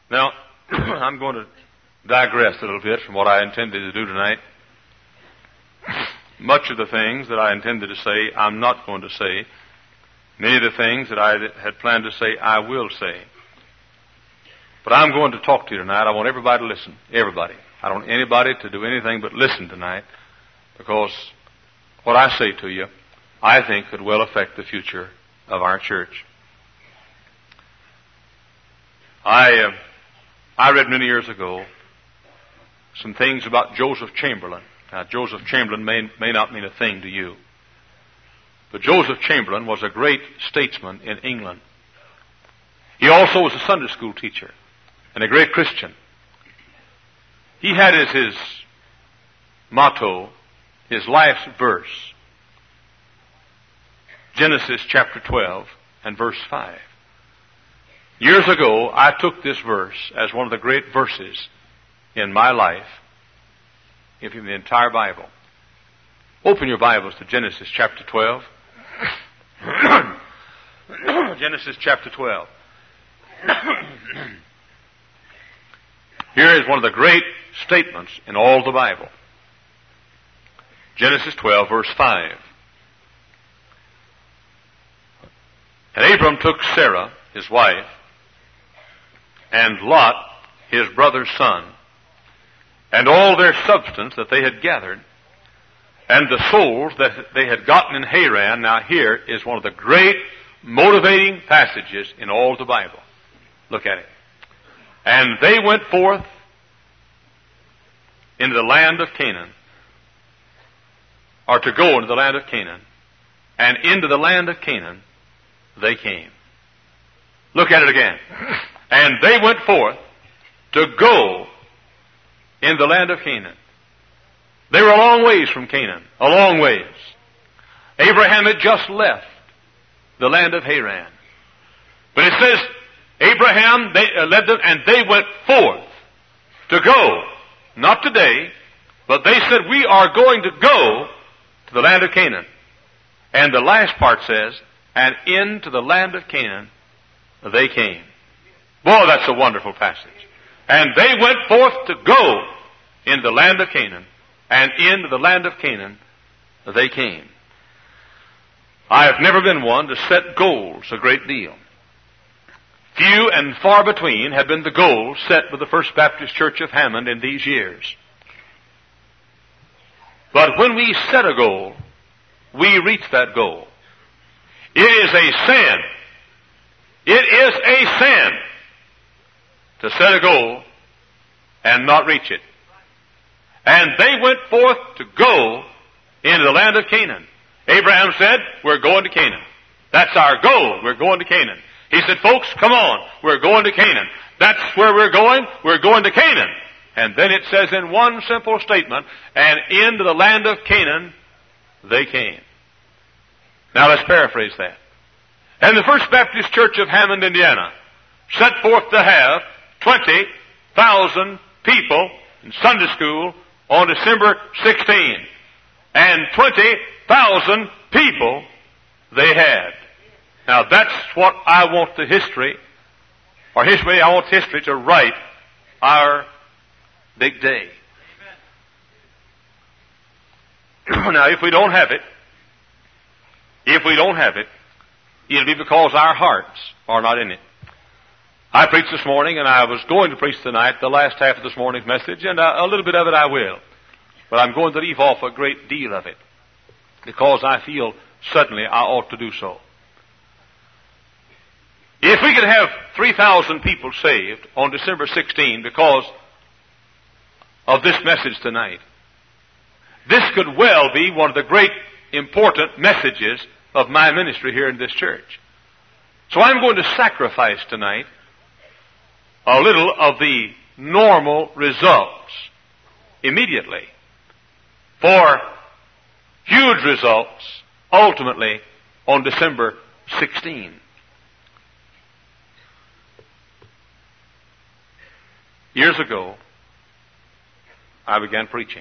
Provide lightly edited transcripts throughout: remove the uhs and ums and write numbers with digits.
Now, I'm going to digress a little bit from what I intended to do tonight. Much of the things that I intended to say, I'm not going to say. Many of the things that I had planned to say, I will say. But I'm going to talk to you tonight. I want everybody to listen. Everybody. I don't want anybody to do anything but listen tonight, because what I say to you, I think could well affect the future of our church. I read many years ago some things about Joseph Chamberlain. Now, Joseph Chamberlain may not mean a thing to you, but Joseph Chamberlain was a great statesman in England. He also was a Sunday school teacher and a great Christian. He had as his motto, his life's verse, Genesis chapter 12 and verse 5. Years ago, I took this verse as one of the great verses in my life, if in the entire Bible. Open your Bibles to Genesis chapter 12. Genesis chapter 12. Here is one of the great statements in all the Bible. Genesis 12, verse 5. And Abram took Sarah, his wife, and Lot, his brother's son, and all their substance that they had gathered, and the souls that they had gotten in Haran. Now here is one of the great motivating passages in all the Bible. Look at it. And they went forth into the land of Canaan, or to go into the land of Canaan, and into the land of Canaan they came. Look at it again. And they went forth to go in the land of Canaan. They were a long ways from Canaan, a long ways. Abraham had just left the land of Haran. But it says, Abraham led them, and they went forth to go. Not today, but they said, we are going to go to the land of Canaan. And the last part says, and into the land of Canaan they came. Boy, that's a wonderful passage. And they went forth to go in the land of Canaan, and into the land of Canaan they came. I have never been one to set goals a great deal. Few and far between have been the goals set by the First Baptist Church of Hammond in these years. But when we set a goal, we reach that goal. It is a sin. It is a sin to set a goal and not reach it. And they went forth to go into the land of Canaan. Abraham said, we're going to Canaan. That's our goal. We're going to Canaan. He said, folks, come on. We're going to Canaan. That's where we're going. We're going to Canaan. And then it says in one simple statement, and into the land of Canaan they came. Now let's paraphrase that. And the First Baptist Church of Hammond, Indiana, set forth to have 20,000 people in Sunday school on December 16. And 20,000 people they had. Now that's what I want the history, I want history to write our big day. Now if we don't have it, it'll be because our hearts are not in it. I preached this morning, and I was going to preach tonight the last half of this morning's message, and a little bit of it I will. But I'm going to leave off a great deal of it, because I feel suddenly I ought to do so. If we could have 3,000 people saved on December 16 because of this message tonight, this could well be one of the great important messages of my ministry here in this church. So I'm going to sacrifice tonight a little of the normal results immediately for huge results ultimately on December 16. Years ago, I began preaching.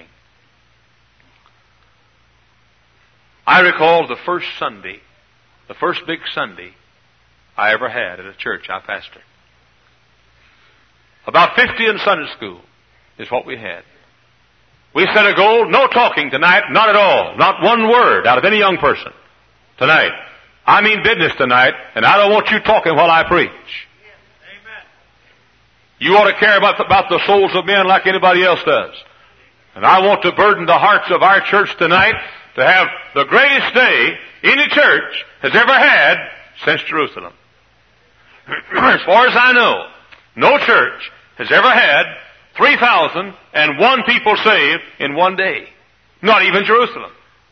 I recall the first Sunday, the first big Sunday I ever had at a church I pastored. About 50 in Sunday school is what we had. We set a goal, no talking tonight, not at all. Not one word out of any young person tonight. I mean business tonight, and I don't want you talking while I preach. Amen. You ought to care about the souls of men like anybody else does. And I want to burden the hearts of our church tonight to have the greatest day any church has ever had since Jerusalem. As far as I know, no church has ever had 3,001 people saved in one day. Not even Jerusalem.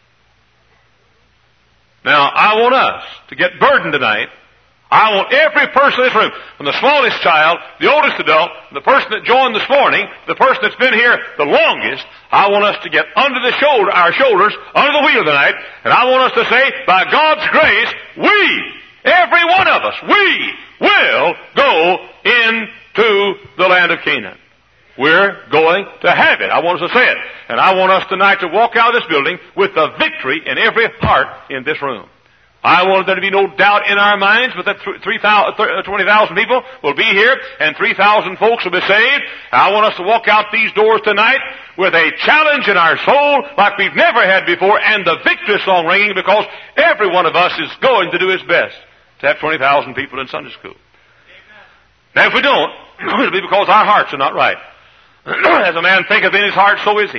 Now, I want us to get burdened tonight. I want every person in this room, from the smallest child, the oldest adult, the person that joined this morning, the person that's been here the longest, I want us to get under our shoulders, under the wheel tonight, and I want us to say, by God's grace, every one of us, we will go into the land of Canaan. We're going to have it. I want us to say it. And I want us tonight to walk out of this building with the victory in every heart in this room. I want there to be no doubt in our minds, but that 20,000 people will be here and 3,000 folks will be saved. I want us to walk out these doors tonight with a challenge in our soul like we've never had before, and the victory song ringing, because every one of us is going to do his best to have 20,000 people in Sunday school. Now, if we don't, it'll be because our hearts are not right. As a man thinketh in his heart, so is he.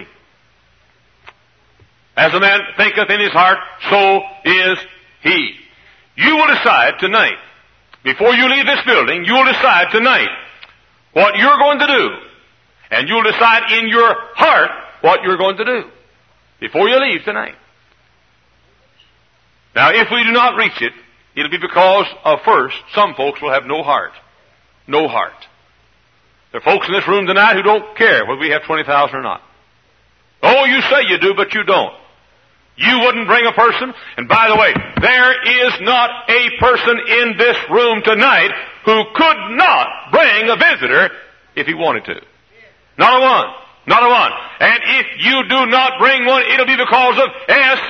As a man thinketh in his heart, so is he. You will decide tonight, before you leave this building, you will decide tonight what you're going to do. And you'll decide in your heart what you're going to do before you leave tonight. Now, if we do not reach it, it'll be because of, first, some folks will have no heart. No heart. There are folks in this room tonight who don't care whether we have 20,000 or not. Oh, you say you do, but you don't. You wouldn't bring a person. And by the way, there is not a person in this room tonight who could not bring a visitor if he wanted to. Not a one. Not a one. And if you do not bring one, it'll be because of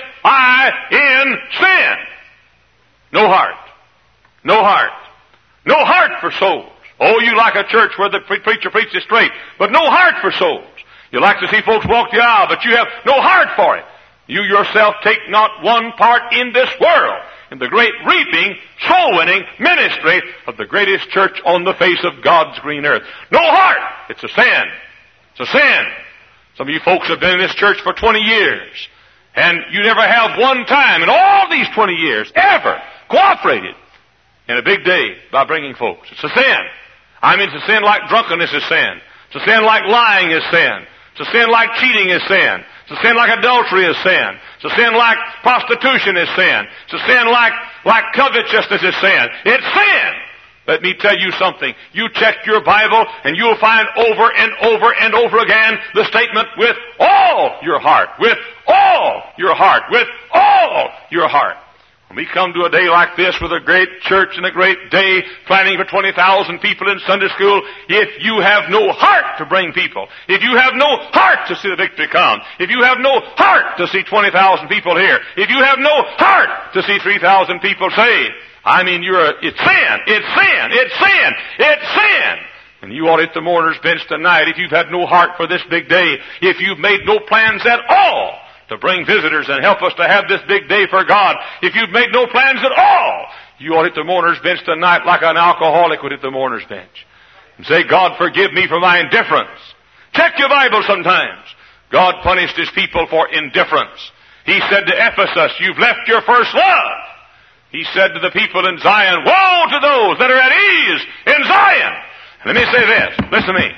S-I-N, sin. No heart. No heart. No heart for souls. Oh, you like a church where the preacher preaches straight, but no heart for souls. You like to see folks walk the aisle, but you have no heart for it. You yourself take not one part in this world in the great reaping, soul-winning ministry of the greatest church on the face of God's green earth. No heart! It's a sin. It's a sin. Some of you folks have been in this church for 20 years, and you never have one time in all these 20 years ever cooperated in a big day by bringing folks. It's a sin. I mean, it's a sin like drunkenness is sin. It's a sin like lying is sin. It's a sin like cheating is sin. It's a sin like adultery is sin. It's a sin like prostitution is sin. It's a sin like covetousness is sin. It's sin. Let me tell you something. You check your Bible and you'll find over and over and over again the statement, with all your heart, with all your heart, with all your heart. When we come to a day like this with a great church and a great day planning for 20,000 people in Sunday school, if you have no heart to bring people, if you have no heart to see the victory come, if you have no heart to see 20,000 people here, if you have no heart to see 3,000 people saved, I mean, it's sin, it's sin, it's sin, it's sin. And you ought at the mourner's bench tonight, if you've had no heart for this big day, if you've made no plans at all to bring visitors and help us to have this big day for God, if you've made no plans at all, you ought at the mourner's bench tonight like an alcoholic would at the mourner's bench and say, God, forgive me for my indifference. Check your Bible sometimes. God punished His people for indifference. He said to Ephesus, you've left your first love. He said to the people in Zion, woe to those that are at ease in Zion. Let me say this. Listen to me.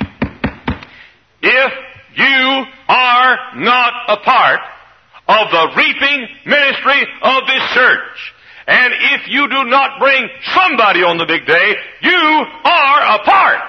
If you are not a part of the reaping ministry of this church, and if you do not bring somebody on the big day, you are a part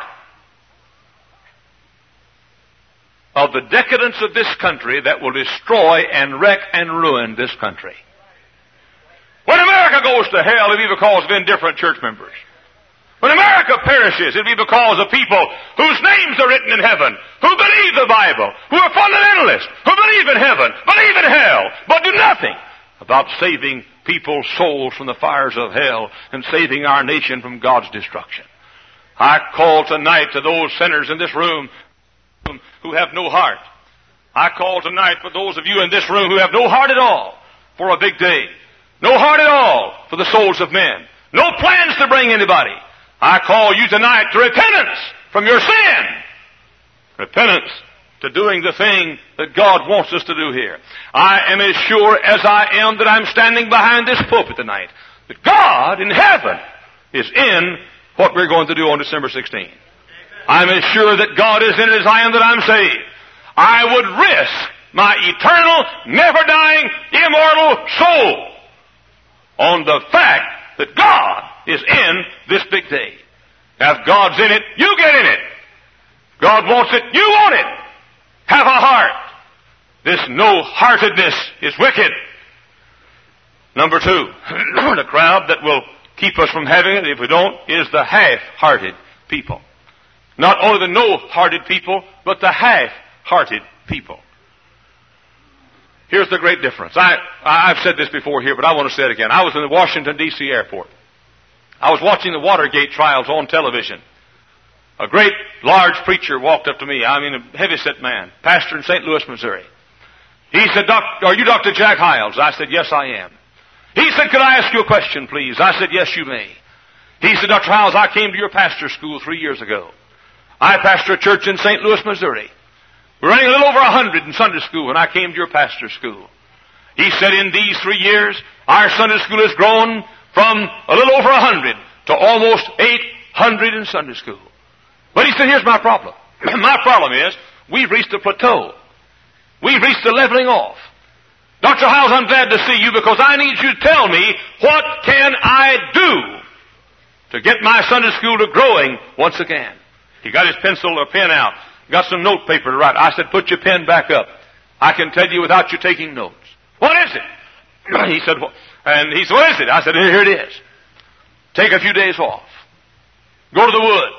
of the decadence of this country that will destroy and wreck and ruin this country. When America goes to hell, it'll be because of indifferent church members. When America perishes, it'll be because of people whose names are written in heaven, who believe the Bible, who are fundamentalists, who believe in heaven, believe in hell, but do nothing about saving people's souls from the fires of hell and saving our nation from God's destruction. I call tonight to those sinners in this room who have no heart. I call tonight for those of you in this room who have no heart at all for a big day. No heart at all for the souls of men. No plans to bring anybody. I call you tonight to repentance from your sin. Repentance to doing the thing that God wants us to do here. I am as sure as I am that I'm standing behind this pulpit tonight that God in heaven is in what we're going to do on December 16th. I'm as sure that God is in it as I am that I'm saved. I would risk my eternal, never-dying, immortal soul on the fact that God is in this big day. If God's in it, you get in it. God wants it, you want it. Have a heart. This no-heartedness is wicked. Number two, the crowd that will keep us from having it, if we don't, is the half-hearted people. Not only the no-hearted people, but the half-hearted people. Here's the great difference. I've said this before here, but I want to say it again. I was in the Washington, D.C. airport. I was watching the Watergate trials on television. A great, large preacher walked up to me. I mean, a heavy-set man, pastor in St. Louis, Missouri. He said, "Are you Dr. Jack Hyles?" I said, "Yes, I am." He said, "Could I ask you a question, please?" I said, "Yes, you may." He said, "Dr. Hyles, I came to your pastor school 3 years ago. I pastor a church in St. Louis, Missouri. We're running a little over 100 in Sunday school when I came to your pastor school." He said, "In these 3 years, our Sunday school has grown from a little over 100 to almost 800 in Sunday school." But he said, "Here's my problem. My problem is we've reached a plateau. We've reached a leveling off. Dr. Hyles, I'm glad to see you because I need you to tell me what can I do to get my Sunday school to growing once again." He got his pencil or pen out, got some note paper to write. I said, "Put your pen back up. I can tell you without you taking notes." "What is it?" He said, "What is it?" I said, "Here it is. Take a few days off. Go to the woods.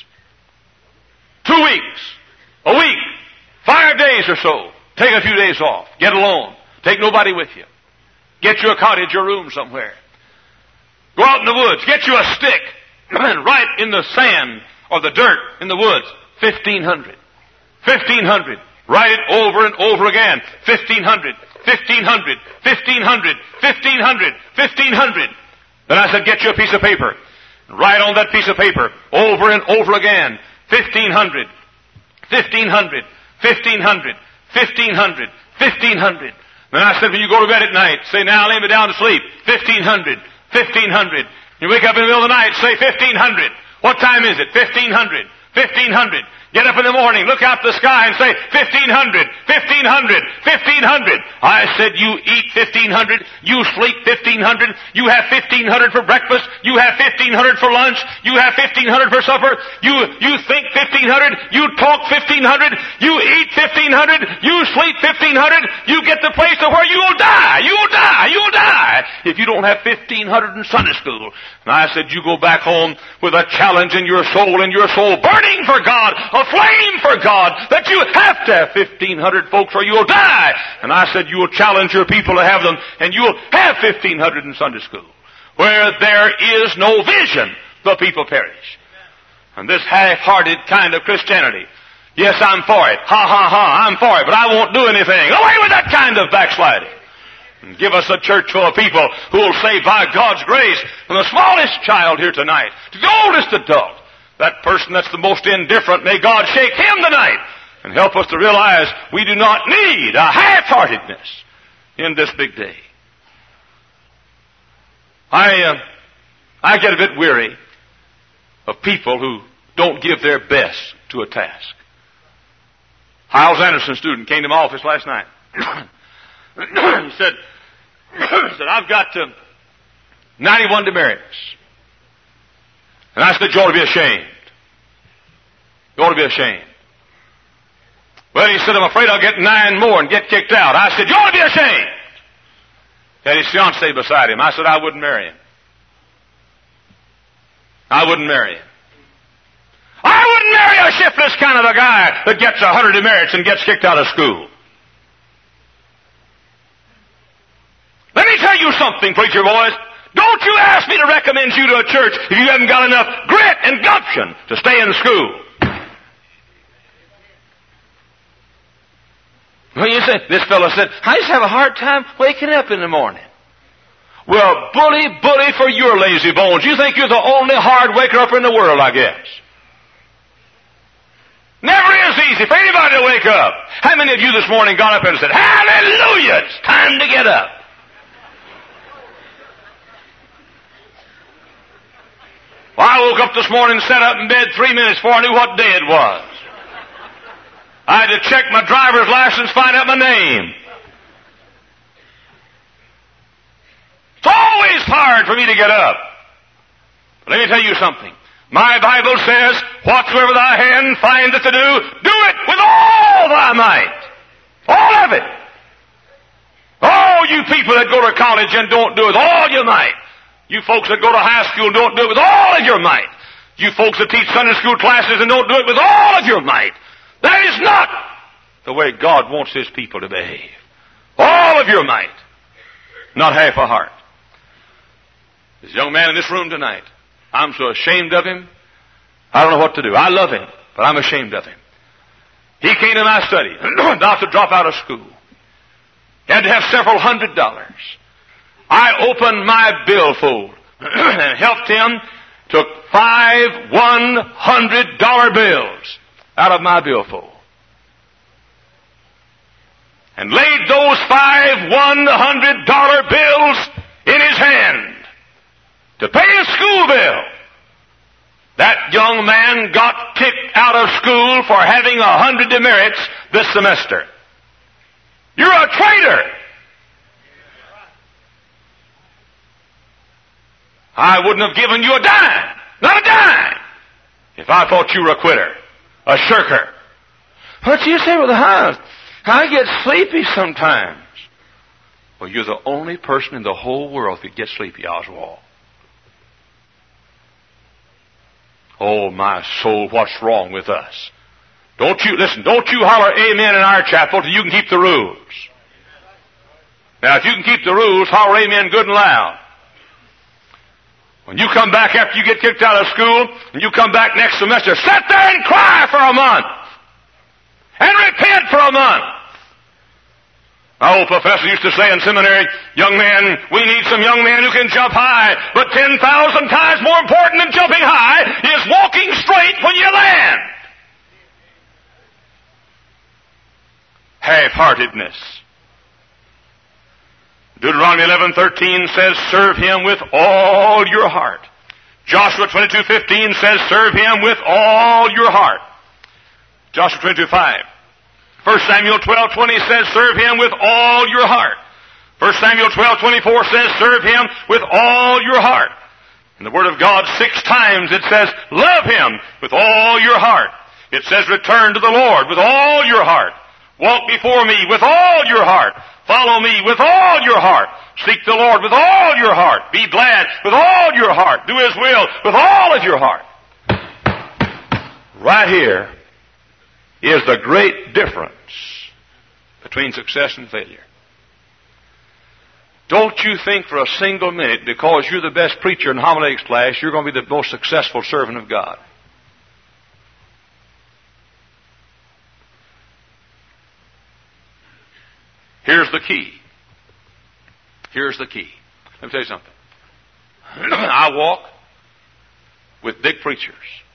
2 weeks, a week, 5 days or so. Take a few days off. Get alone. Take nobody with you. Get you a cottage or room somewhere. Go out in the woods. Get you a stick and write in the sand or the dirt in the woods, 1,500. 1,500. Write it over and over again. 1,500. 1,500. 1,500. 1,500. 1,500. Then I said, get you a piece of paper. Write on that piece of paper over and over again. 1,500. 1,500. 1,500. 1,500. 1,500. Then I said, when you go to bed at night, say, "Now lay me down to sleep." 1,500. 1,500. You wake up in the middle of the night, say 1,500. What time is it? 1,500. 1,500. Get up in the morning, look out the sky and say 1,500, 1,500, 1,500. I said you eat 1,500, you sleep 1,500, you have 1,500 for breakfast, you have 1,500 for lunch, you have 1,500 for supper, you think 1,500, you talk 1,500, you eat 1,500, you sleep 1,500, you get the place to where you'll die, you'll die if you don't have 1,500 in Sunday school. And I said you go back home with a challenge in your soul burning for God, a flame for God, that you have to have 1,500 folks or you'll die. And I said you'll challenge your people to have them, and you'll have 1,500 in Sunday school. Where there is no vision, the people perish. And this half-hearted kind of Christianity, yes, I'm for it, I'm for it, but I won't do anything. Away with that kind of backsliding. And give us a church full of people who will say, by God's grace, from the smallest child here tonight to the oldest adult, that person that's the most indifferent, may God shake him tonight and help us to realize we do not need a half-heartedness in this big day. I get a bit weary of people who don't give their best to a task. Hyles Anderson, student, came to my office last night. He said, I've got 91 demerits. And I said, you ought to be ashamed. You ought to be ashamed. Well, he said, I'm afraid I'll get 9 more and get kicked out. I said, you ought to be ashamed. He had his fiancée beside him. I said, I wouldn't marry him. I wouldn't marry him. I wouldn't marry a shiftless kind of a guy that gets 100 demerits and gets kicked out of school. Let me tell you something, preacher boys. Don't you ask me to recommend you to a church if you haven't got enough grit and gumption to stay in school. Well, you say, this fellow said, I just have a hard time waking up in the morning. Well, bully for your lazy bones. You think you're the only hard waker up in the world, I guess. Never is easy for anybody to wake up. How many of you this morning got up and said, hallelujah, it's time to get up? Well, I woke up this morning and sat up in bed 3 minutes before I knew what day it was. I had to check my driver's license, find out my name. It's always hard for me to get up. But let me tell you something. My Bible says, whatsoever thy hand findeth to do, do it with all thy might. All of it. All you people that go to college and don't do it with all your might. You folks that go to high school and don't do it with all of your might. You folks that teach Sunday school classes and don't do it with all of your might. That is not the way God wants His people to behave. All of your might. Not half a heart. This young man in this room tonight, I'm so ashamed of him, I don't know what to do. I love him, but I'm ashamed of him. He came to my study, about to drop out of school. He had to have several $100s. I opened my billfold and helped him, took 5 $100 bills out of my billfold and laid those 5 $100 bills in his hand to pay his school bill. That young man got kicked out of school for having 100 demerits this semester. You're a traitor. I wouldn't have given you a dime, not a dime, if I thought you were a quitter, a shirker. What do you say with the house? I get sleepy sometimes. Well, you're the only person in the whole world who gets sleepy, Oswald. Oh, my soul, what's wrong with us? Don't you holler amen in our chapel till you can keep the rules. Now, if you can keep the rules, holler amen good and loud. When you come back after you get kicked out of school, and you come back next semester, sit there and cry for a month. And repent for a month. My old professor used to say in seminary, young man, we need some young men who can jump high, but 10,000 times more important than jumping high is walking straight when you land. Half-heartedness. Deuteronomy 11:13 says, serve Him with all your heart. Joshua 22:15 says, serve Him with all your heart. Joshua 22:5. 1 Samuel 12:20 says, serve Him with all your heart. 1 Samuel 12:24 says, serve Him with all your heart. In the Word of God, 6 times it says, love Him with all your heart. It says, return to the Lord with all your heart. Walk before me with all your heart. Follow me with all your heart. Seek the Lord with all your heart. Be glad with all your heart. Do His will with all of your heart. Right here is the great difference between success and failure. Don't you think for a single minute, because you're the best preacher in homiletics class, you're going to be the most successful servant of God. Here's the key. Here's the key. Let me tell you something. I walk with big preachers.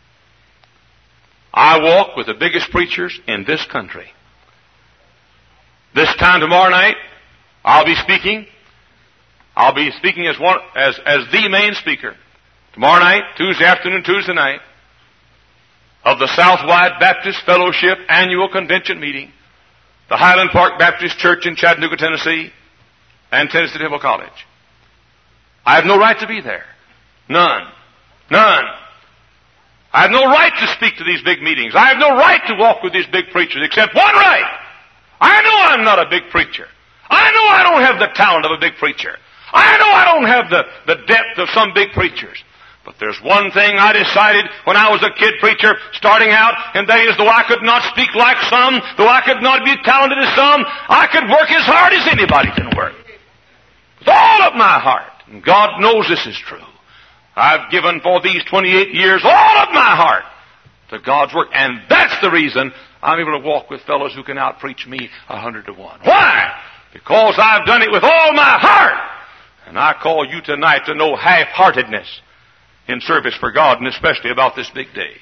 I walk with the biggest preachers in this country. This time tomorrow night, I'll be speaking. I'll be speaking as the main speaker. Tomorrow night, Tuesday afternoon, Tuesday night, of the Southwide Baptist Fellowship Annual Convention Meeting, the Highland Park Baptist Church in Chattanooga, Tennessee, and Tennessee Temple College. I have no right to be there. None. None. I have no right to speak to these big meetings. I have no right to walk with these big preachers, except one right. I know I'm not a big preacher. I know I don't have the talent of a big preacher. I know I don't have the depth of some big preachers. But there's one thing I decided when I was a kid preacher starting out, and that is, though I could not speak like some, though I could not be talented as some, I could work as hard as anybody can work. With all of my heart. And God knows this is true. I've given for these 28 years all of my heart to God's work. And that's the reason I'm able to walk with fellows who can out-preach me 100 to 1. Why? Because I've done it with all my heart. And I call you tonight to no half-heartedness in service for God, and especially about this big day.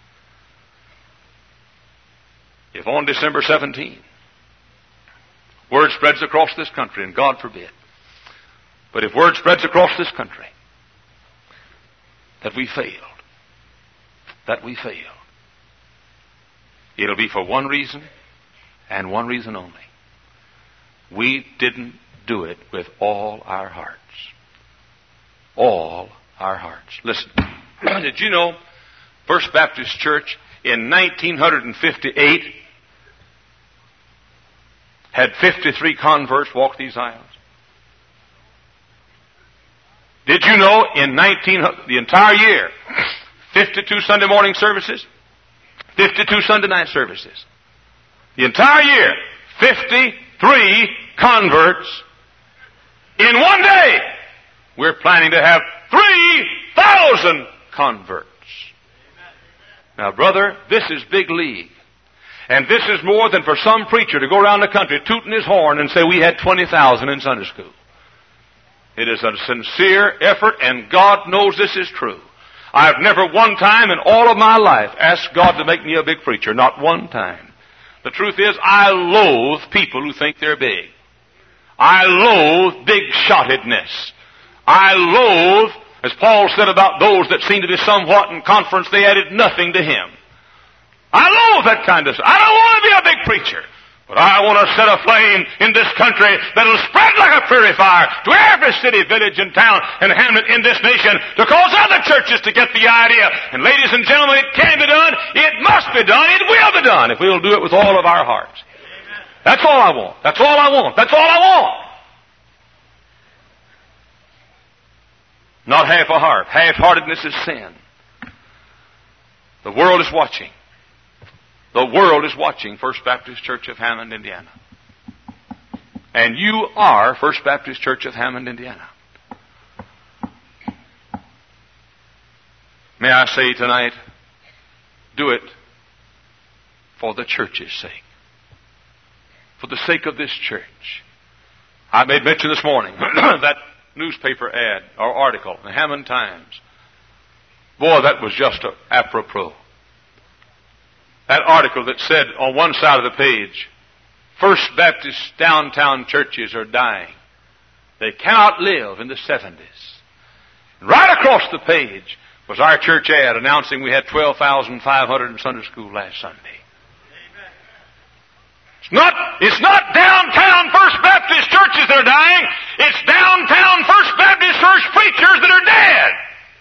If on December 17, word spreads across this country, and God forbid, but if word spreads across this country that we failed, it'll be for one reason and one reason only. We didn't do it with all our hearts. All our hearts. Listen, did you know First Baptist Church in 1958 had 53 converts walk these aisles? Did you know the entire year, 52 Sunday morning services, 52 Sunday night services. The entire year, 53 converts in one day. We're planning to have 3,000 converts. Now, brother, this is big league. And this is more than for some preacher to go around the country tooting his horn and say we had 20,000 in Sunday school. It is a sincere effort, and God knows this is true. I've never one time in all of my life asked God to make me a big preacher. Not one time. The truth is, I loathe people who think they're big. I loathe big-shottedness. I loathe, as Paul said about those that seem to be somewhat in conference, they added nothing to him. I loathe that kind of stuff. I don't want to be a big preacher. But I want to set a flame in this country that'll spread like a prairie fire to every city, village, and town and hamlet in this nation to cause other churches to get the idea. And ladies and gentlemen, it can be done. It must be done. It will be done if we'll do it with all of our hearts. That's all I want. That's all I want. That's all I want. Not half a heart. Half-heartedness is sin. The world is watching. The world is watching First Baptist Church of Hammond, Indiana. And you are First Baptist Church of Hammond, Indiana. May I say tonight, do it for the church's sake. For the sake of this church. I made mention this morning that newspaper ad or article in the Hammond Times. Boy, that was just apropos. That article that said on one side of the page, First Baptist downtown churches are dying. They cannot live in the 70s. Right across the page was our church ad announcing we had 12,500 in Sunday school last Sunday. It's not downtown First Baptist churches that are dying. It's downtown First Baptist church preachers that are dead.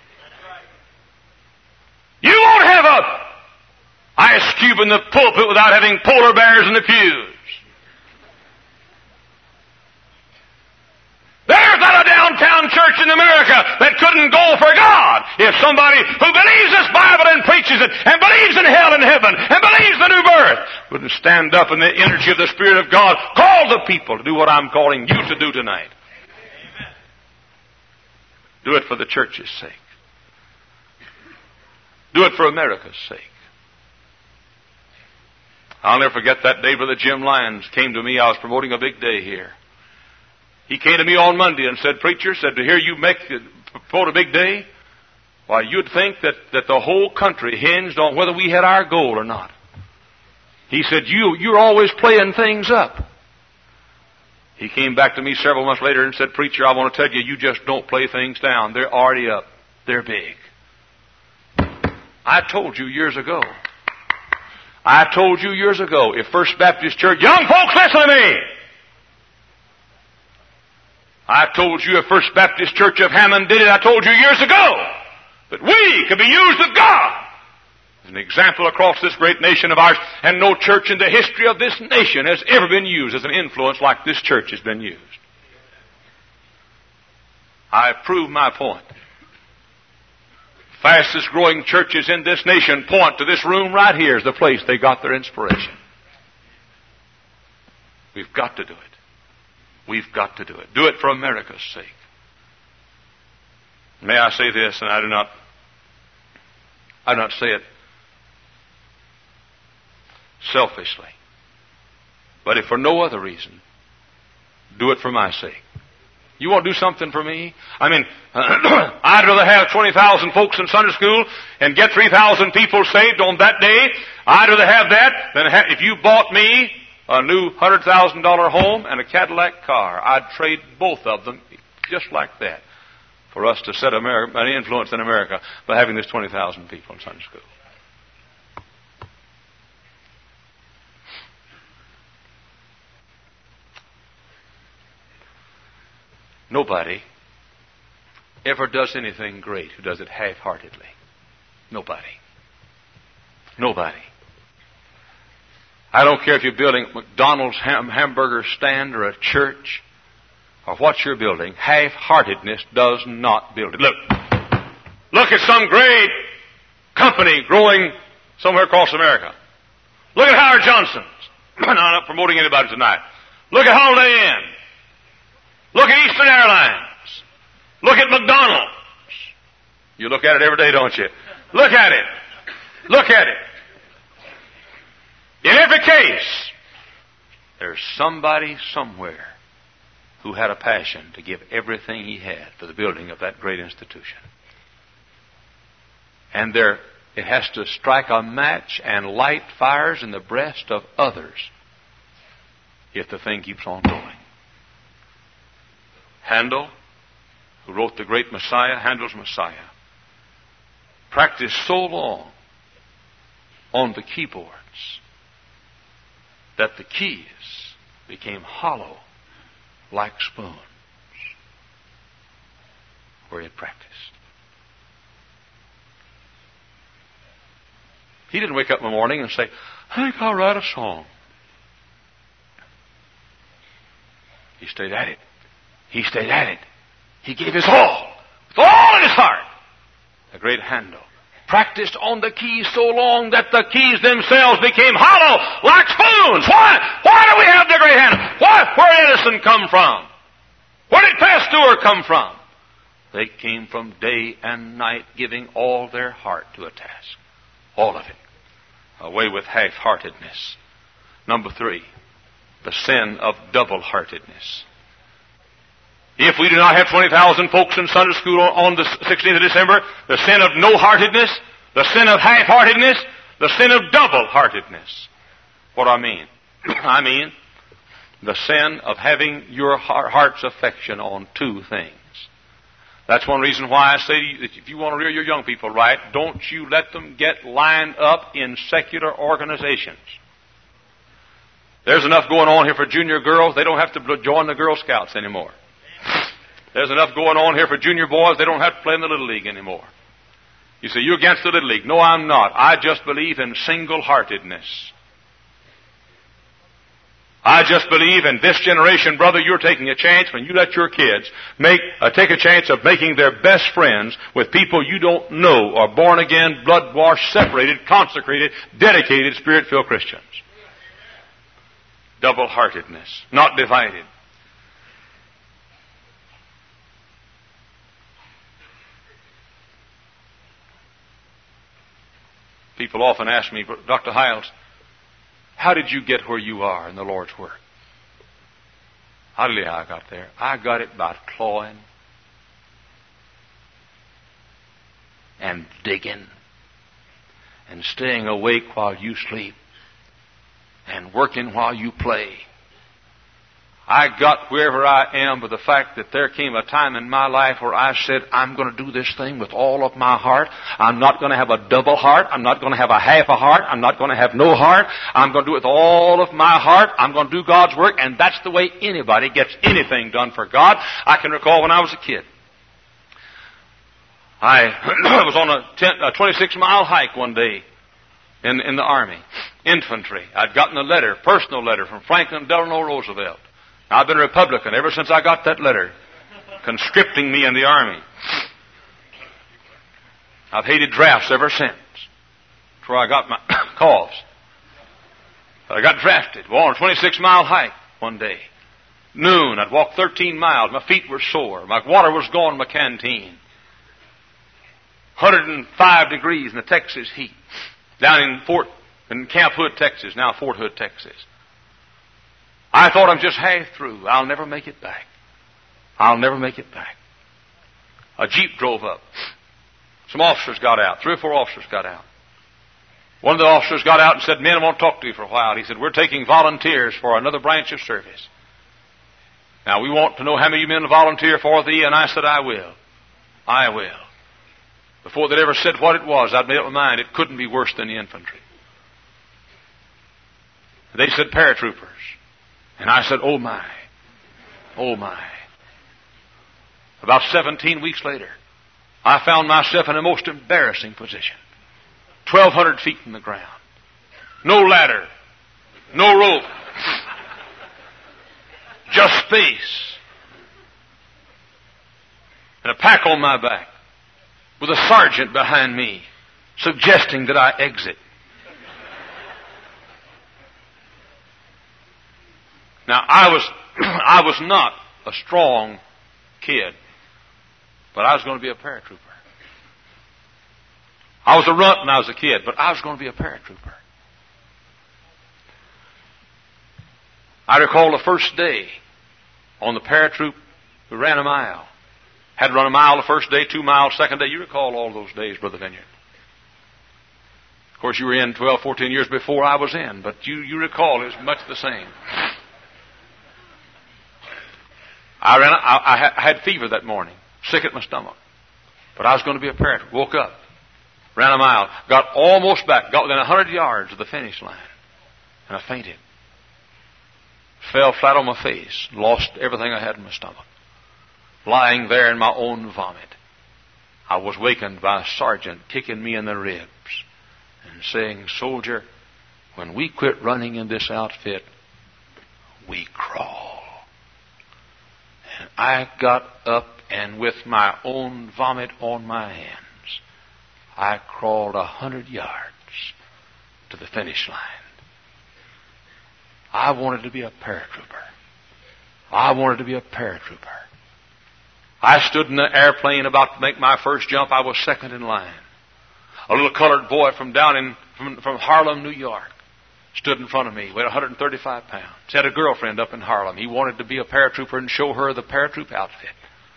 You won't have a ice cube in the pulpit without having polar bears in the pews. There's not a downtown church in America that couldn't go for God if somebody who believes this Bible and preaches it and believes in hell and heaven and believes the new birth wouldn't stand up in the energy of the Spirit of God, call the people to do what I'm calling you to do tonight. Amen. Do it for the church's sake. Do it for America's sake. I'll never forget that day Brother Jim Lyons came to me. I was promoting a big day here. He came to me on Monday and said, Preacher, to hear you promote a big day, why, you'd think that the whole country hinged on whether we had our goal or not. He said, you're always playing things up. He came back to me several months later and said, Preacher, I want to tell you, you just don't play things down. They're already up. They're big. I told you years ago, if First Baptist Church, young folks, listen to me. I told you if First Baptist Church of Hammond did it, I told you years ago that we could be used of God as an example across this great nation of ours, and no church in the history of this nation has ever been used as an influence like this church has been used. I proved my point. Fastest growing churches in this nation point to this room right here as the place they got their inspiration. We've got to do it. We've got to do it. Do it for America's sake. May I say this, and I do not say it selfishly, but if for no other reason, do it for my sake. You want to do something for me? I mean, I'd rather have 20,000 folks in Sunday school and get 3,000 people saved on that day. I'd rather have that than if you bought me a new $100,000 home and a Cadillac car. I'd trade both of them just like that for us to set an influence in America by having this 20,000 people in Sunday school. Nobody ever does anything great who does it half-heartedly. Nobody. Nobody. I don't care if you're building McDonald's hamburger stand or a church or what you're building. Half-heartedness does not build it. Look at some great company growing somewhere across America. Look at Howard Johnson's. I'm not promoting anybody tonight. Look at Holiday Inn. Look at Eastern Airlines. Look at McDonald's. You look at it every day, don't you? Look at it. Look at it. In every case, there's somebody somewhere who had a passion to give everything he had for the building of that great institution. And it has to strike a match and light fires in the breast of others if the thing keeps on going. Handel, who wrote the great Messiah, Handel's Messiah, practiced so long on the keyboards that the keys became hollow like spoons where he had practiced. He didn't wake up in the morning and say, I think I'll write a song. He stayed at it. He stayed at it. He gave his all, with all in his heart. The great Handel practiced on the keys so long that the keys themselves became hollow like spoons. Why do we have the great Handel? Where did Edison come from? Where did Pasteur come from? They came from day and night giving all their heart to a task. All of it. Away with half-heartedness. Number 3, the sin of double-heartedness. If we do not have 20,000 folks in Sunday school on the 16th of December, the sin of no-heartedness, the sin of half-heartedness, the sin of double-heartedness. What do I mean? I mean the sin of having your heart's affection on 2 things. That's one reason why I say to you that if you want to rear your young people right, don't you let them get lined up in secular organizations. There's enough going on here for junior girls, they don't have to join the Girl Scouts anymore. There's enough going on here for junior boys, they don't have to play in the Little League anymore. You say, you're against the Little League. No, I'm not. I just believe in single-heartedness. I just believe in this generation, brother, you're taking a chance when you let your kids take a chance of making their best friends with people you don't know are born again, blood-washed, separated, consecrated, dedicated, Spirit-filled Christians. Double-heartedness, not divided. People often ask me, Dr. Hiles, how did you get where you are in the Lord's work? I'll tell you how I got there. I got it by clawing and digging and staying awake while you sleep and working while you play. I got wherever I am with the fact that there came a time in my life where I said, I'm going to do this thing with all of my heart. I'm not going to have a double heart. I'm not going to have a half a heart. I'm not going to have no heart. I'm going to do it with all of my heart. I'm going to do God's work, and that's the way anybody gets anything done for God. I can recall when I was a kid. I was on a 26-mile hike one day in the Army, infantry. I'd gotten a letter, personal letter from Franklin Delano Roosevelt. I've been a Republican ever since I got that letter, conscripting me in the Army. I've hated drafts ever since. That's where I got my coughs. But I got drafted. Well, on a 26-mile hike one day. Noon, I'd walked 13 miles. My feet were sore. My water was gone in my canteen. 105 degrees in the Texas heat. Down in Camp Hood, Texas, now Fort Hood, Texas. I thought I'm just half through. I'll never make it back. I'll never make it back. A Jeep drove up. Some officers got out. 3 or 4 officers got out. One of the officers got out and said, "Men, I want to talk to you for a while." He said, "We're taking volunteers for another branch of service. Now, we want to know how many men volunteer for thee." And I said, "I will. I will." Before they'd ever said what it was, I'd made up my mind it couldn't be worse than the infantry. They said, "Paratroopers." And I said, "Oh my. Oh my." About 17 weeks later, I found myself in a most embarrassing position. 1,200 feet from the ground. No ladder. No rope. Just space. And a pack on my back. With a sergeant behind me, suggesting that I exit. Now, I was not a strong kid, but I was going to be a paratrooper. I was a runt when I was a kid, but I was going to be a paratrooper. I recall the first day on the paratroop, we ran a mile. Had to run a mile the first day, 2 miles second day. You recall all those days, Brother Vineyard. Of course, you were in 12, 14 years before I was in, but you recall it was much the same. I had fever that morning, sick at my stomach. But I was going to be a paratrooper. Woke up, ran a mile, got almost back, got within 100 yards of the finish line, and I fainted. Fell flat on my face, lost everything I had in my stomach. Lying there in my own vomit, I was wakened by a sergeant kicking me in the ribs and saying, "Soldier, when we quit running in this outfit, we crawl." And I got up, and with my own vomit on my hands, I crawled 100 yards to the finish line. I wanted to be a paratrooper. I wanted to be a paratrooper. I stood in the airplane about to make my first jump. I was second in line. A little colored boy from Harlem, New York, stood in front of me, weighed 135 pounds. He had a girlfriend up in Harlem. He wanted to be a paratrooper and show her the paratroop outfit.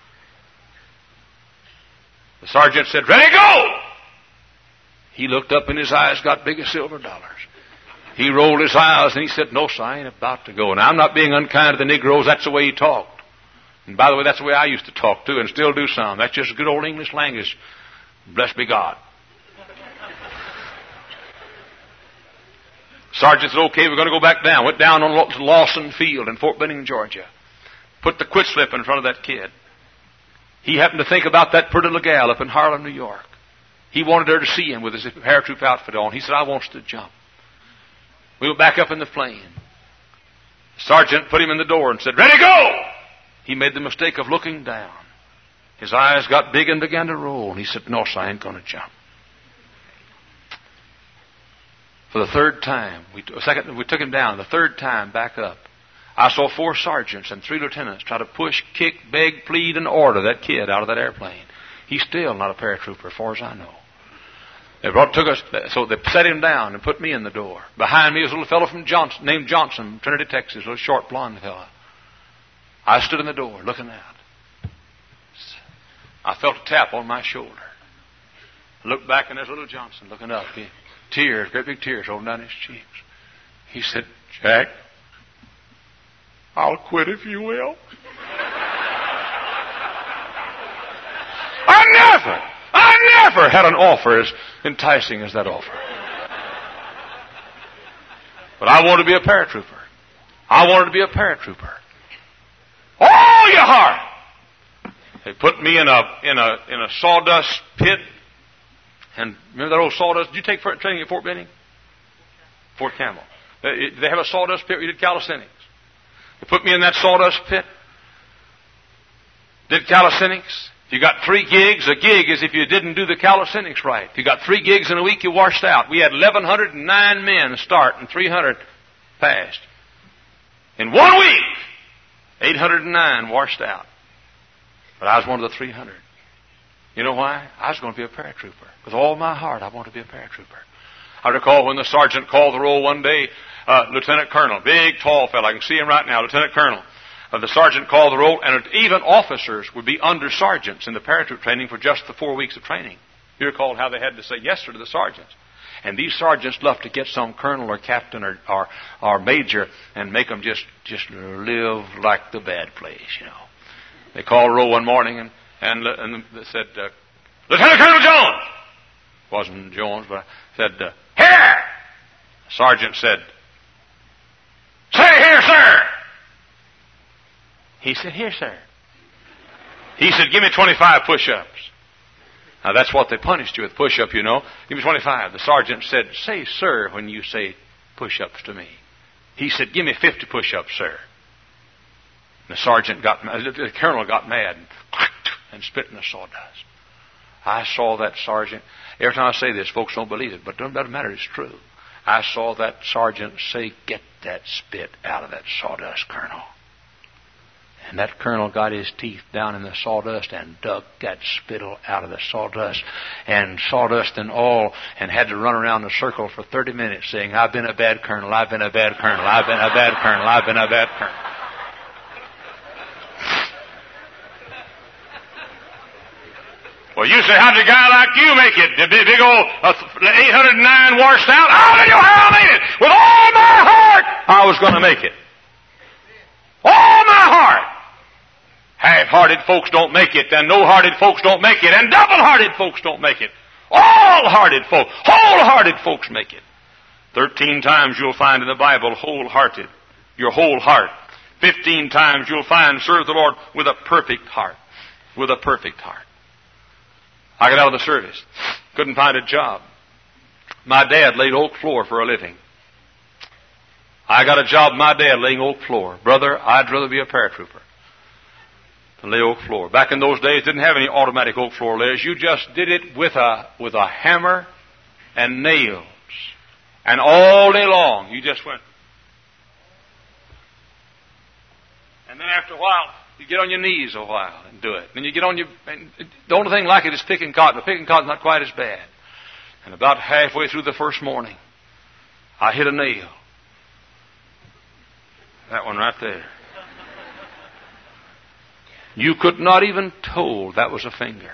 The sergeant said, "Ready, go!" He looked up and his eyes got big as silver dollars. He rolled his eyes and he said, "No, sir, I ain't about to go." Now, I'm not being unkind to the Negroes. That's the way he talked. And by the way, that's the way I used to talk too, and still do some. That's just good old English language. Blessed be God. Sergeant said, "Okay, we're going to go back down." Went down on Lawson Field in Fort Benning, Georgia. Put the quit slip in front of that kid. He happened to think about that pretty little gal up in Harlem, New York. He wanted her to see him with his paratroop outfit on. He said, "I want to jump." We went back up in the plane. The sergeant put him in the door and said, "Ready, go!" He made the mistake of looking down. His eyes got big and began to roll. And he said, "No, sir, I ain't going to jump." For the third time, we took him down. The third time, back up, I saw 4 sergeants and 3 lieutenants try to push, kick, beg, plead, and order that kid out of that airplane. He's still not a paratrooper, as far as I know. So they set him down and put me in the door. Behind me was a little fellow named Johnson, Trinity, Texas, a little short blonde fellow. I stood in the door looking out. I felt a tap on my shoulder. I looked back and there's little Johnson looking up. Tears, great big tears rolling down his cheeks. He said, "Jack, I'll quit if you will." I never had an offer as enticing as that offer. But I wanted to be a paratrooper. I wanted to be a paratrooper. All your heart. They put me in a sawdust pit. And remember that old sawdust? Did you take training at Fort Benning? Fort Campbell. They have a sawdust pit where you did calisthenics. They put me in that sawdust pit. Did calisthenics. If you got 3 gigs, a gig is if you didn't do the calisthenics right. If you got 3 gigs in a week, you washed out. We had 1,109 men start and 300 passed. In 1 week, 809 washed out. But I was one of the 300. You know why? I was going to be a paratrooper. With all my heart, I want to be a paratrooper. I recall when the sergeant called the roll one day, Lieutenant Colonel, big, tall fellow, I can see him right now, Lieutenant Colonel. The sergeant called the roll, and even officers would be under sergeants in the paratroop training for just the 4 weeks of training. You recall how they had to say yes, sir, to the sergeants. And these sergeants love to get some colonel or captain or major and make them just live like the bad place, you know. They called roll one morning and they said, Lieutenant Colonel Jones. Wasn't Jones, but I said, here! The sergeant said, say here, sir. He said, here, sir. He said, give me 25 push-ups. Now, that's what they punished you with, push-up, you know. Give me 25. The sergeant said, say, sir, when you say push-ups to me. He said, give me 50 push-ups, sir. And the sergeant the colonel got mad and spit in the sawdust. I saw that sergeant. Every time I say this, folks don't believe it, but it doesn't matter, it's true. I saw that sergeant say, get that spit out of that sawdust, Colonel. And that colonel got his teeth down in the sawdust and dug that spittle out of the sawdust and all, and had to run around the circle for 30 minutes saying, I've been a bad colonel, I've been a bad colonel, I've been a bad colonel, I've been a bad colonel. Well, you say, how did a guy like you make it? The big old 809 washed out? I'll tell you how I made it. With all my heart, I was going to make it. All my heart. Half-hearted folks don't make it, and no-hearted folks don't make it, and double-hearted folks don't make it. All-hearted folks, whole-hearted folks make it. 13 times you'll find in the Bible wholehearted, your whole heart. 15 times you'll find serve the Lord with a perfect heart. With a perfect heart. I got out of the service. Couldn't find a job. My dad laid oak floor for a living. I got a job, my dad laying oak floor. Brother, I'd rather be a paratrooper than lay oak floor. Back in those days, didn't have any automatic oak floor layers. You just did it with a hammer and nails. And all day long, you just went. And then after a while, you get on your knees a while and do it. Then you get on your... The only thing like it is picking cotton. But picking cotton's not quite as bad. And about halfway through the first morning, I hit a nail. That one right there. You could not even told that was a finger.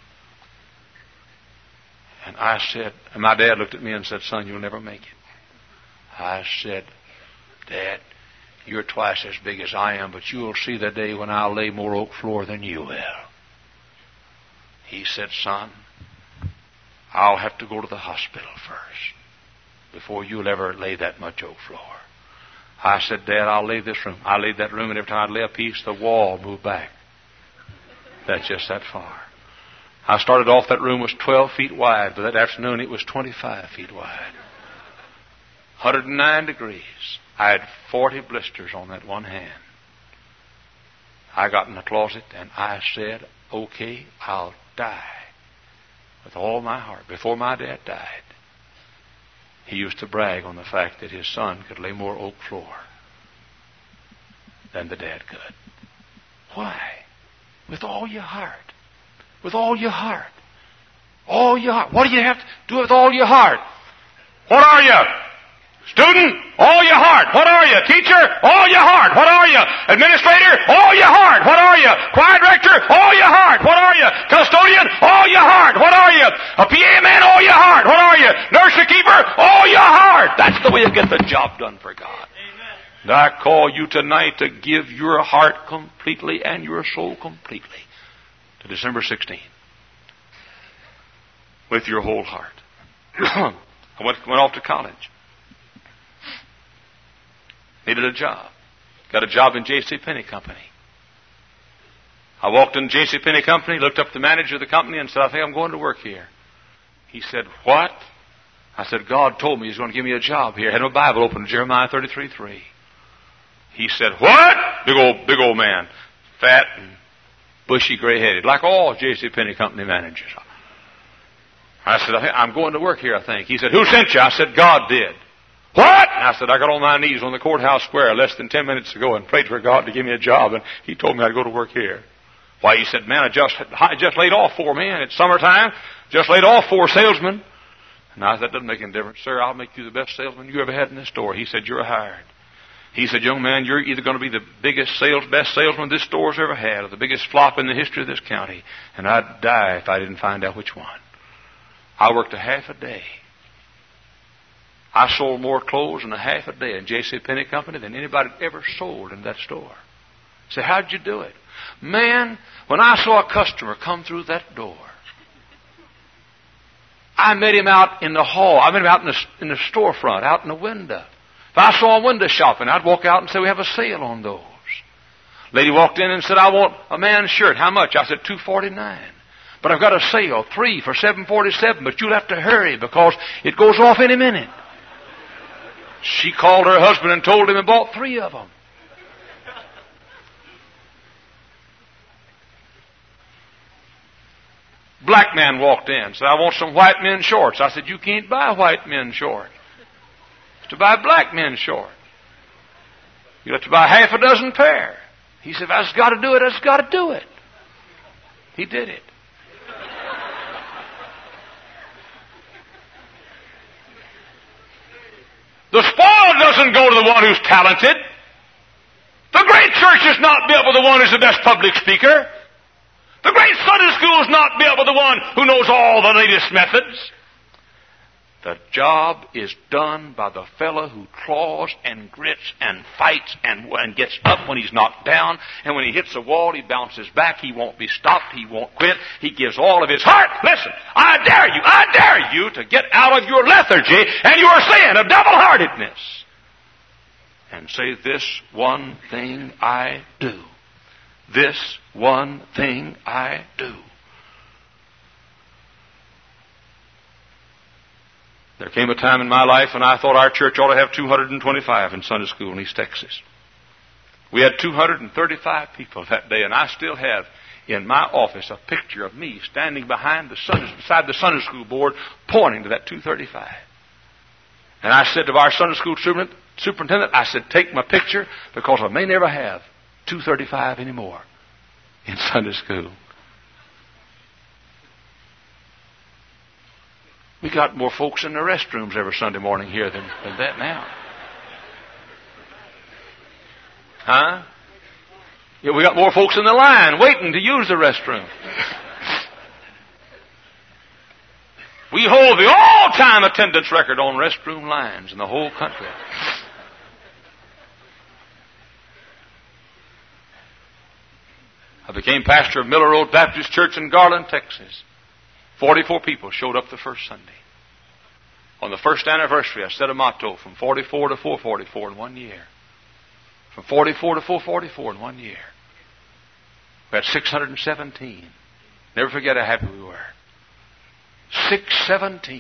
And I said... And my dad looked at me and said, son, you'll never make it. I said, Dad, you're twice as big as I am, but you'll see the day when I'll lay more oak floor than you will. He said, son, I'll have to go to the hospital first before you'll ever lay that much oak floor. I said, Dad, I'll lay this room. I laid that room, and every time I'd lay a piece, the wall moved back. That's just that far. I started off, that room was 12 feet wide, but that afternoon it was 25 feet wide. 109 degrees. I had 40 blisters on that one hand. I got in the closet and I said, okay, I'll die with all my heart. Before my dad died, he used to brag on the fact that his son could lay more oak floor than the dad could. Why? With all your heart. With all your heart. All your heart. What do you have to do with all your heart? What are you? Student, all your heart. What are you? Teacher, all your heart. What are you? Administrator, all your heart. What are you? Choir director, all your heart. What are you? Custodian, all your heart. What are you? A PA man, all your heart. What are you? Nursery keeper, all your heart. That's the way you get the job done for God. Amen. And I call you tonight to give your heart completely and your soul completely to December 16th with your whole heart. I went off to college. Needed a job. Got a job in J.C. Penney Company. I walked in J.C. Penney Company, looked up the manager of the company and said, I think I'm going to work here. He said, what? I said, God told me He's going to give me a job here. I had my Bible open to Jeremiah 33:3. He said, what? Big old man. Fat and bushy, gray-headed. Like all J.C. Penney Company managers. I said, I'm going to work here, I think. He said, who sent you? I said, God did. What? And I said, I got on my knees on the courthouse square less than 10 minutes ago and prayed for God to give me a job, and He told me I'd go to work here. Why, he said, man, I just laid off 4 men. It's summertime. Just laid off 4 salesmen. And I said, that doesn't make any difference. Sir, I'll make you the best salesman you ever had in this store. He said, you're hired. He said, young man, you're either going to be the best salesman this store's ever had, or the biggest flop in the history of this county. And I'd die if I didn't find out which one. I worked a half a day. I sold more clothes in a half a day in J.C. Penney Company than anybody ever sold in that store. I said, how'd you do it? Man, when I saw a customer come through that door, I met him out in the hall. I met him out in the storefront, out in the window. If I saw him window shopping, I'd walk out and say, we have a sale on those. Lady walked in and said, I want a man's shirt. How much? I said, $2.49. But I've got a sale, 3 for $7.47, but you'll have to hurry because it goes off any minute. She called her husband and told him and bought 3 of them. Black man walked in, said, I want some white men's shorts. I said, you can't buy white men's shorts. You have to buy black men's shorts. You have to buy half a dozen pair. He said, if I just got to do it, I just got to do it. He did it. The spoil doesn't go to the one who's talented. The great church is not built with the one who's the best public speaker. The great Sunday school is not built with the one who knows all the latest methods. The job is done by the fellow who claws and grits and fights and gets up when he's knocked down. And when he hits a wall, he bounces back. He won't be stopped. He won't quit. He gives all of his heart. Listen, I dare you to get out of your lethargy and your sin of double-heartedness and say, this one thing I do. This one thing I do. There came a time in my life when I thought our church ought to have 225 in Sunday school in East Texas. We had 235 people that day, and I still have in my office a picture of me standing beside the Sunday school board pointing to that 235. And I said to our Sunday school superintendent, I said, take my picture because I may never have 235 anymore in Sunday school. We got more folks in the restrooms every Sunday morning here than that now. Huh? Yeah, we got more folks in the line waiting to use the restroom. We hold the all-time attendance record on restroom lines in the whole country. I became pastor of Miller Road Baptist Church in Garland, Texas. 44 people showed up the first Sunday. On the first anniversary, I set a motto from 44 to 444 in 1 year. From 44 to 444 in 1 year. We had 617. Never forget how happy we were. 617.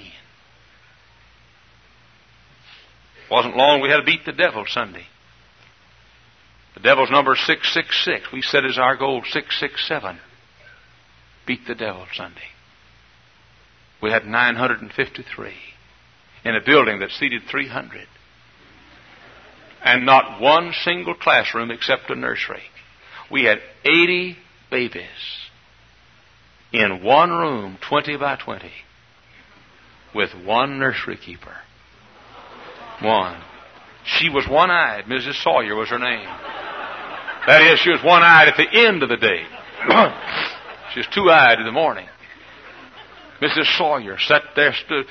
Wasn't long we had to beat the devil Sunday. The devil's number is 666. We set as our goal 667. Beat the devil Sunday. We had 953 in a building that seated 300. And not one single classroom except a nursery. We had 80 babies in one room, 20 by 20, with one nursery keeper. One. She was one-eyed. Mrs. Sawyer was her name. That is, she was one-eyed at the end of the day. She was two-eyed in the morning. Mrs. Sawyer sat there,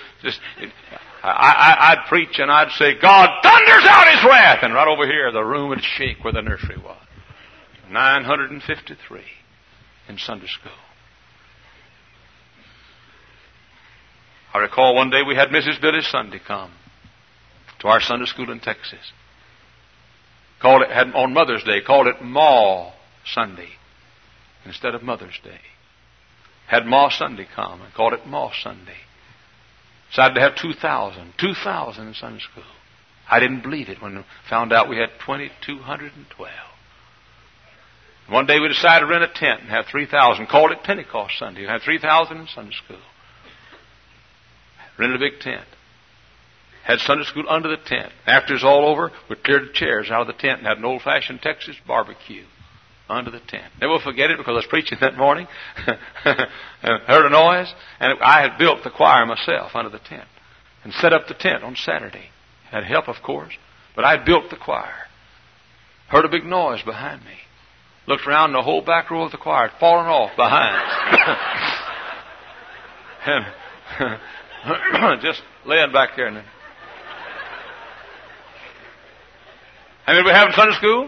I'd preach and I'd say, God thunders out His wrath. And right over here, the room would shake where the nursery was. 953 in Sunday school. I recall one day we had Mrs. Billy Sunday come to our Sunday school in Texas. Had on Mother's Day, called it Ma Sunday instead of Mother's Day. Had Ma Sunday come and called it Ma Sunday. Decided to have 2,000 in Sunday school. I didn't believe it when I found out we had 2,212. One day we decided to rent a tent and have 3,000. Called it Pentecost Sunday and had 3,000 in Sunday school. Rented a big tent. Had Sunday school under the tent. After it was all over, we cleared the chairs out of the tent and had an old-fashioned Texas barbecue under the tent. Never will forget it because I was preaching that morning and heard a noise, and I had built the choir myself under the tent and set up the tent on Saturday. Had help, of course, but I had built the choir. Heard a big noise behind me. Looked around, and the whole back row of the choir had fallen off behind. And just laying back there. And how many we have in Sunday school?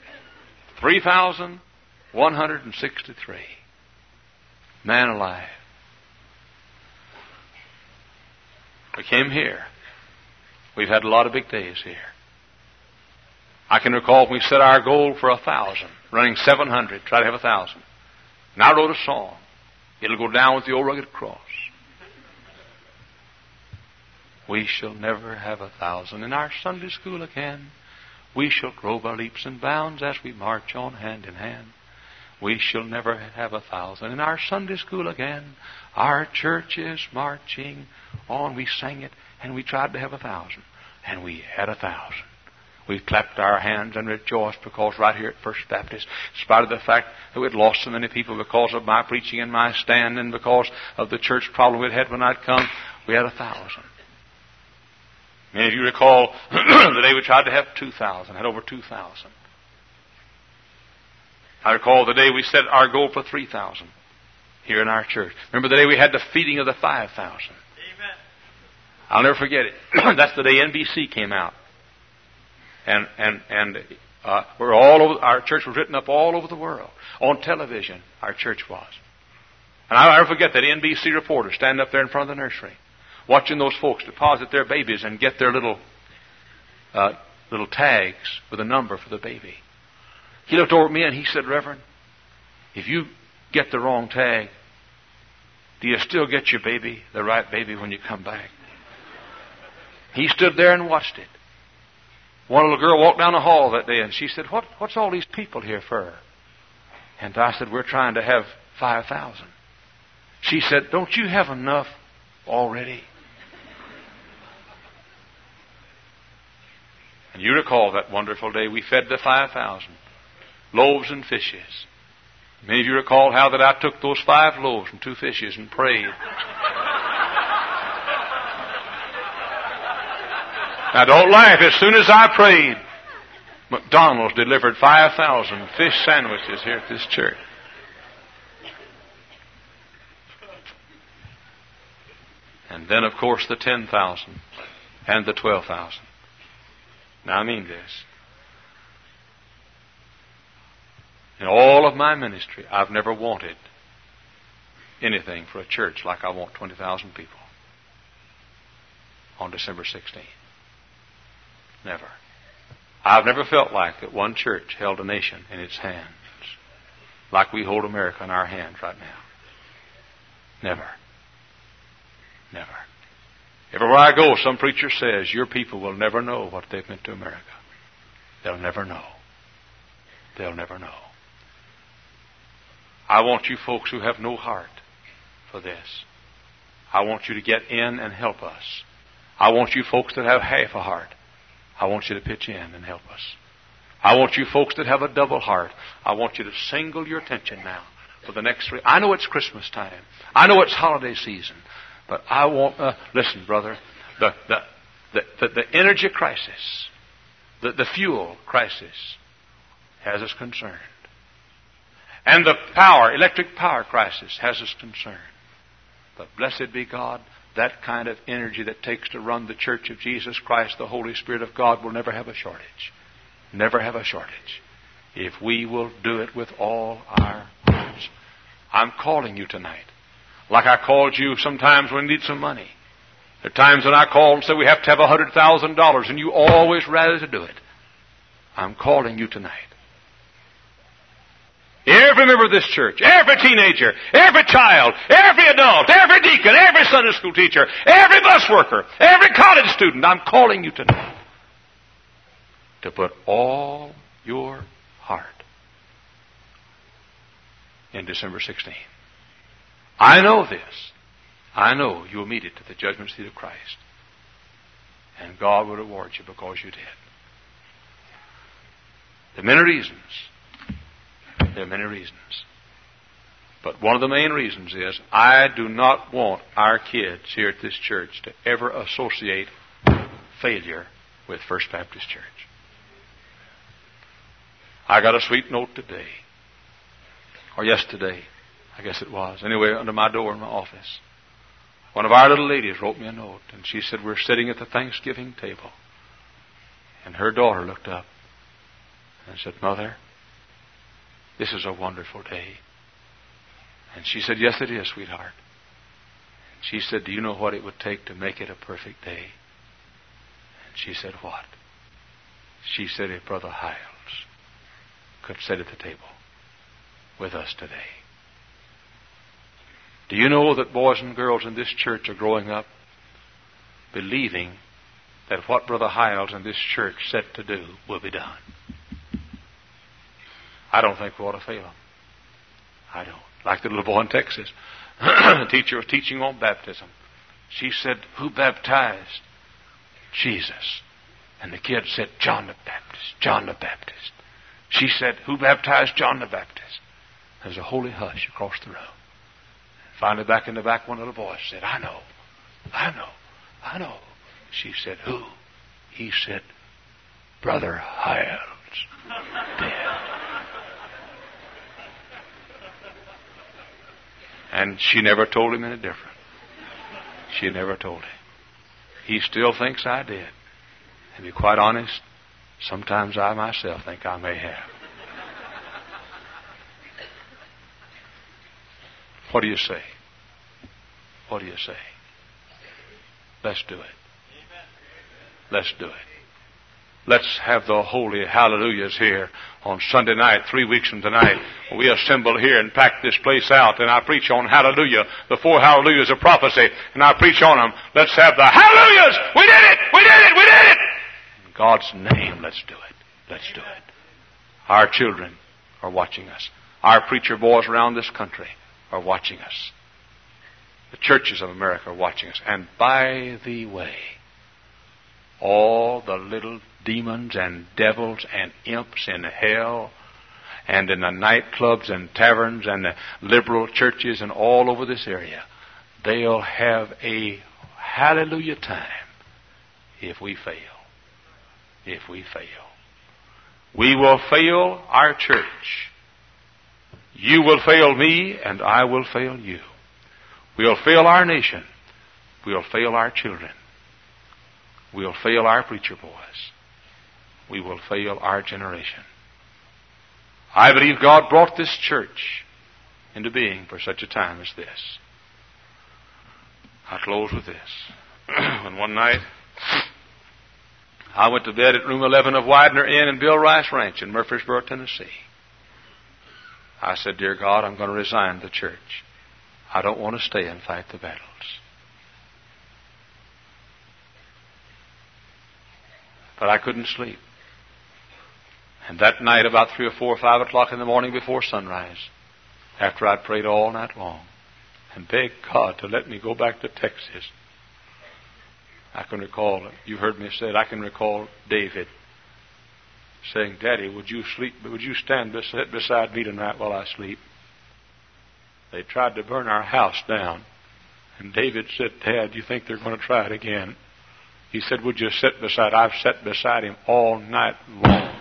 3,163. Man alive. We came here. We've had a lot of big days here. I can recall when we set our goal for 1,000, running 700, try to have 1,000. And I wrote a song. It'll go down with the old rugged cross. We shall never have 1,000 in our Sunday school again. We shall grow by leaps and bounds as we march on hand in hand. We shall never have 1,000 in our Sunday school again. Our church is marching on. We sang it, and we tried to have 1,000, and we had 1,000. We clapped our hands and rejoiced because right here at First Baptist, in spite of the fact that we'd lost so many people because of my preaching and my stand and because of the church problem we'd had when I'd come, we had 1,000. Many of you recall the day we tried to have 2,000, had over 2,000. I recall the day we set our goal for 3,000 here in our church. Remember the day we had the feeding of the 5,000. Amen. I'll never forget it. That's the day NBC came out. And we're all over. Our church was written up all over the world on television. Our church was, and I'll never forget that NBC reporter standing up there in front of the nursery, watching those folks deposit their babies and get their little tags with a number for the baby. He looked over at me and he said, "Reverend, if you get the wrong tag, do you still get your baby, the right baby, when you come back?" He stood there and watched it. One little girl walked down the hall that day and she said, What's all these people here for? And I said, "We're trying to have 5,000. She said, "Don't you have enough already?" And you recall that wonderful day we fed the 5,000 loaves and fishes. Many of you recall how that I took those 5 loaves and 2 fishes and prayed. Now don't laugh. As soon as I prayed, McDonald's delivered 5,000 fish sandwiches here at this church. And then, of course, the 10,000 and the 12,000. Now I mean this. In all of my ministry, I've never wanted anything for a church like I want 20,000 people on December 16th. Never. I've never felt like that one church held a nation in its hands like we hold America in our hands right now. Never. Never. Everywhere I go, some preacher says, "Your people will never know what they've meant to America." They'll never know. They'll never know. I want you folks who have no heart for this. I want you to get in and help us. I want you folks that have half a heart. I want you to pitch in and help us. I want you folks that have a double heart. I want you to single your attention now for the next 3. I know it's Christmas time. I know it's holiday season. But I want, listen, brother, the energy crisis, the fuel crisis has us concerned. And the electric power crisis has us concerned. But blessed be God, that kind of energy that takes to run the Church of Jesus Christ, the Holy Spirit of God, will never have a shortage. Never have a shortage. If we will do it with all our hearts. I'm calling you tonight. Like I called you sometimes when we need some money. There are times when I call and say we have to have $100,000 and you always rather to do it. I'm calling you tonight. Every member of this church, every teenager, every child, every adult, every deacon, every Sunday school teacher, every bus worker, every college student, I'm calling you tonight to put all your heart in December 16th. I know this. I know you will meet it at the judgment seat of Christ. And God will reward you because you did. There are many reasons There are many reasons. But one of the main reasons is I do not want our kids here at this church to ever associate failure with First Baptist Church. I got a sweet note today, or yesterday, I guess it was. Anyway, under my door in my office. One of our little ladies wrote me a note, and she said, we're sitting at the Thanksgiving table. And her daughter looked up and said, Mother, this is a wonderful day. And she said, yes, it is, sweetheart. She said, do you know what it would take to make it a perfect day? And she said, what? She said, if Brother Hiles could sit at the table with us today. Do you know that boys and girls in this church are growing up believing that what Brother Hiles and this church set to do will be done? I don't think we ought to fail them. I don't. Like the little boy in Texas. The teacher was teaching on baptism. She said, who baptized? Jesus. And the kid said, John the Baptist. John the Baptist. She said, who baptized John the Baptist? There was a holy hush across the room. Finally, back in the back, one little voice said, I know. She said, who? He said, Brother Hiles. Dead. And she never told him any different. She never told him. He still thinks I did. And to be quite honest, sometimes I myself think I may have. What do you say? What do you say? Let's do it. Let's do it. Let's have the holy hallelujahs here on Sunday night, 3 weeks from tonight. We assemble here and pack this place out, and I preach on hallelujah, the 4 hallelujahs of prophecy, and I preach on them. Let's have the hallelujahs! We did it! We did it! We did it! In God's name, let's do it. Let's do it. Our children are watching us. Our preacher boys around this country are watching us. The churches of America are watching us. And by the way, all the little demons and devils and imps in hell and in the nightclubs and taverns and the liberal churches and all over this area, they'll have a hallelujah time if we fail. If we fail. We will fail our church. You will fail me, and I will fail you. We'll fail our nation. We'll fail our children. We'll fail our preacher boys. We will fail our generation. I believe God brought this church into being for such a time as this. I'll close with this. When one night I went to bed at room 11 of Widener Inn and Bill Rice Ranch in Murfreesboro, Tennessee. I said, Dear God, I'm going to resign the church. I don't want to stay and fight the battles. But I couldn't sleep. And that night, about 3 or 4 or 5 o'clock in the morning before sunrise, after I'd prayed all night long and begged God to let me go back to Texas, I can recall, you've heard me say it, I can recall David saying, Daddy, would you stand beside me tonight while I sleep? They tried to burn our house down. And David said, Dad, you think they're going to try it again? He said, would you sit beside? I've sat beside him all night long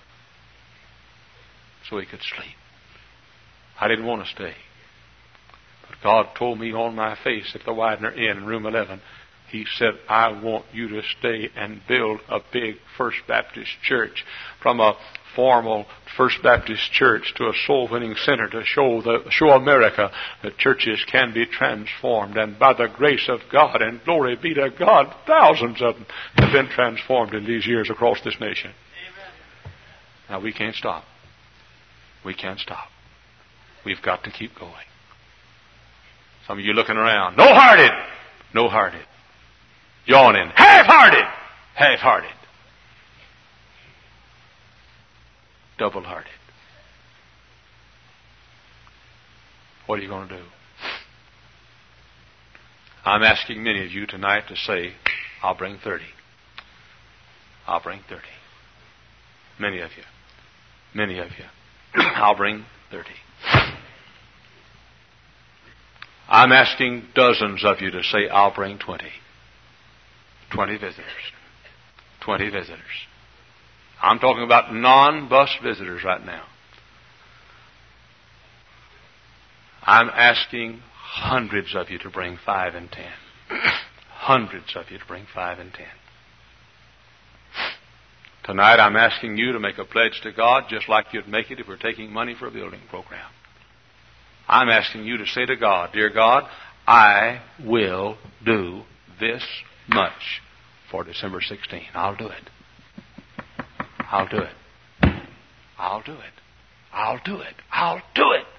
so he could sleep. I didn't want to stay. But God told me on my face at the Widener Inn in room 11, He said, I want you to stay and build a big First Baptist church, from a formal First Baptist church to a soul-winning center, to show America that churches can be transformed. And by the grace of God, and glory be to God, thousands of them have been transformed in these years across this nation. Amen. Now, we can't stop. We can't stop. We've got to keep going. Some of you looking around. No-hearted. No-hearted. Yawning. Half-hearted. Half-hearted. Double-hearted. What are you going to do? I'm asking many of you tonight to say, I'll bring 30. I'll bring 30. Many of you. Many of you. I'll bring 5:30. I'm asking dozens of you to say, I'll bring 20. 20 visitors. 20 visitors. I'm talking about non-bus visitors right now. I'm asking hundreds of you to bring 5 and 10. Hundreds of you to bring 5 and 10. Tonight I'm asking you to make a pledge to God just like you'd make it if we're taking money for a building program. I'm asking you to say to God, dear God, I will do this much for December 16. I'll do it. I'll do it. I'll do it. I'll do it. I'll do it.